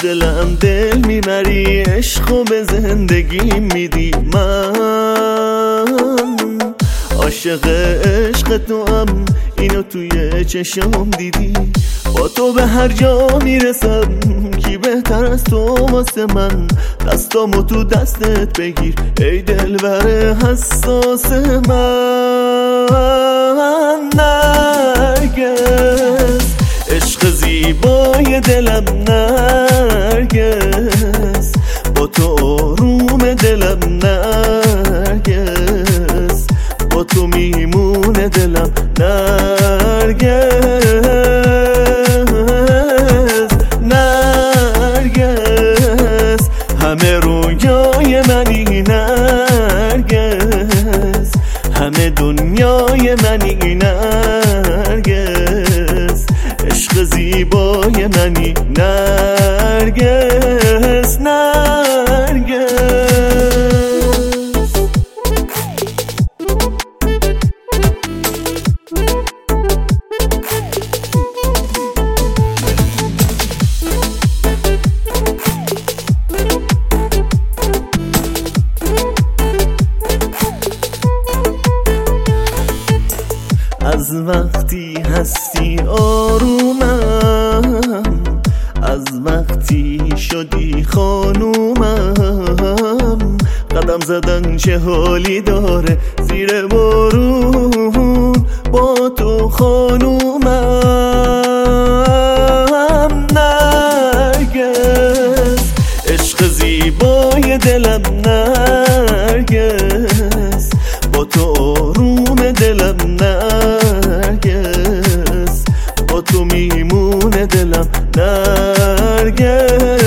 دلم دل میبری، عشقو به زندگی میدی. من عاشق عشق تو هم، اینو توی چشم دیدی. با تو به هر جا میرسم، کی بهتر از تو واسه من. دستامو تو دستت بگیر ای دلبر حساس من. نرگس عشق زیبای دلم، نرگس با تو آروم دلم، نرگس با تو میمونه دلم، نرگس نرگس همه رویای منی، نرگس همه دنیای منی، نرگس عشق زیبای منی، نرگس نرگس. از وقتی هستی آرومم، از وقتی شدی خانومم. قدم زدن چه حالی داره زیر بارون با تو خانومم. نرگس عشق زیبای دلم، نرگس با تو آروم دلم، نرگس با تو میمونه دلم، نرگس